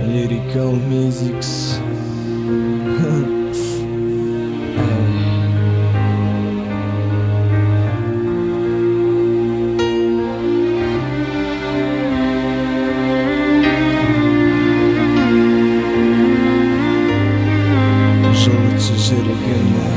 Lyrical Musics. Жылытшы жүрегімді,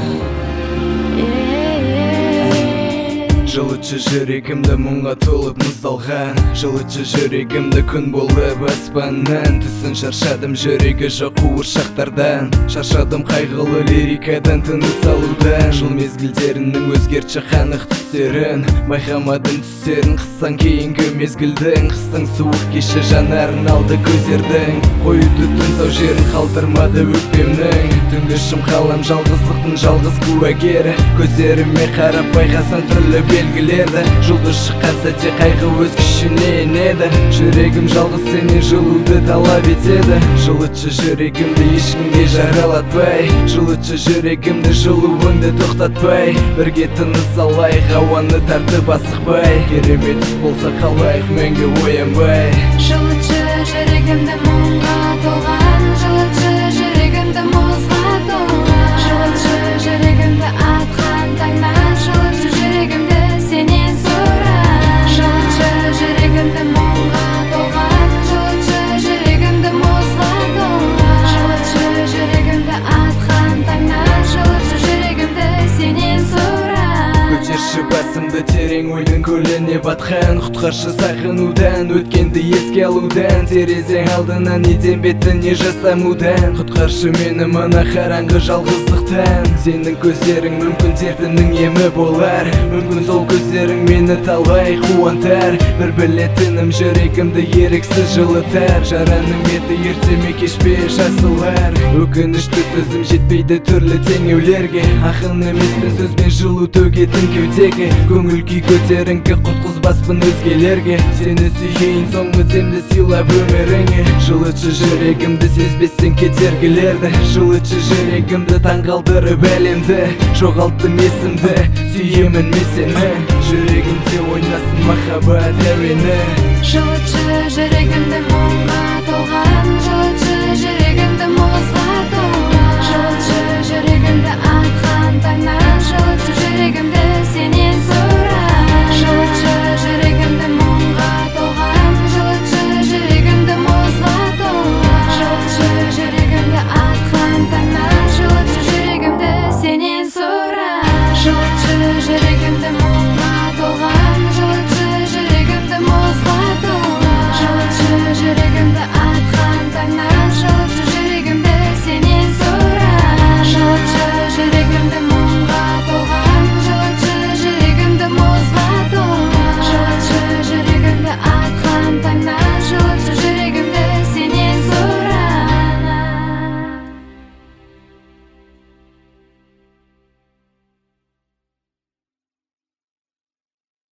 жылытшы жүрегімді мұңға толып мұздалған. Жылытшы жүрегімді күн болып аспаннан. Түсін шаршадым жүрегі жоқ қуыршақтардан. Шаршадым қайғылы лирикадан, тыныс алудан. Жыл мезгілдерінің өзгерші қанық түстерін байқамадым түстерін. Қыстан кейінгі мезгілдің, қыстың суық кеші жанарын алды көздердің. Қойуды түн сау жерін қалдырмады өкпемнің. Түнгі шым қалам жалғыздықтың жалғыз куәгері. Көздеріме қарап байқасам түрлі белгілерді. Жұлдыз шыққан сәтте қайғы өз күшіне енеді. Жүрегім жалғыз сенен жылуды талап етеді. Жылытшы жүрегімді ешкімге жаралатпай, жылытшы жүрегімді жылуыңды тоқтатпай. Бірге тыныс алайық, ауаны тартып асықпай. Керемет іс болса қалайық мәңгі оянбай. Жылытшы жүрегімді мұңға толған, жылытшы жүрегімді мұзға толған. Жылытшы жүрегімді атқан таңнан, жылытшы жүрегімді сенен сұрап. Жылытшы жүрегімді мұңға толған, жылытшы жүрегімді мұзға толған. Жылытшы жүрегімді атқан таңнан, жылытшы жүрегімді сенен сұрап. Көтерші басымды терең ойдың көліне батқан. Құтқаршы сағынудан, өткенді еске алудан. Терезең алдынан неден бетіне жасамудан. Құтқаршы мені мына қараңғы жалғыздықтан. Сенің көздерің мүмкін дертімнің емі болар. Мүмкін сол көздерің мені талай қуантар. Бір білетінім жүрегімді еріксіз жылытар. Жараның беті ерте ме кеш пе жасылар. Өкінішті сөзім жетпейді түрлі теңеулерге. Ақын емеспін сөзбен жылу төгетін кеудеге. Көңіл күй көтеріңкі құтқызбаспын өзгелерге. Сені сүйейін соң өтемді сыйлап өміріңе. Жылытшы жүрегімді сезбестен кетергілерді. Жылытшы жүрегімді таңғалдырып әлемді. Жоғалттым есімді, сүйемін мен сені. Жүрегімде ойнасын махаббат әуені. Жылытшы жүрегімді мұңға толған, жылытшы жүрегімді мұзға толған. Жылытшы жүрегімді атқан таңнан, жылытшы жүрегімді сенен сұрап. Жылытшы жүрегімді мұңға толған, жылытшы жүрегімді мұзға толған. Жылытшы жүрегімді атқан таңнан, жылытшы жүрегімді сенен сұрап. Жылытшы жүрегімді мұңға толған, жылытшы жүрегімді мұзға толған. Жылытшы жүрегімді